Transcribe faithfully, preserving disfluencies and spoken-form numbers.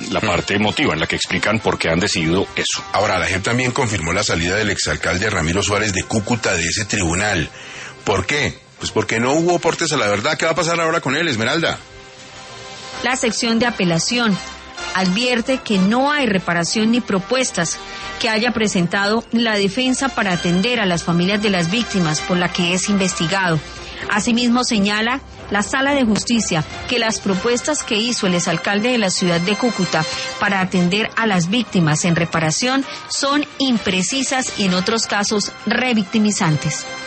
la mm. parte emotiva en la que explican por qué han decidido eso. Ahora, la JEP también confirmó la salida del exalcalde Ramiro Suárez de Cúcuta de ese tribunal. ¿Por qué? Pues porque no hubo aportes a la verdad. ¿Qué va a pasar ahora con él, Esmeralda? La sección de apelación advierte que no hay reparación ni propuestas que haya presentado la defensa para atender a las familias de las víctimas, por la que es investigado. Asimismo, señala la Sala de Justicia que las propuestas que hizo el exalcalde de la ciudad de Cúcuta para atender a las víctimas en reparación son imprecisas y en otros casos revictimizantes.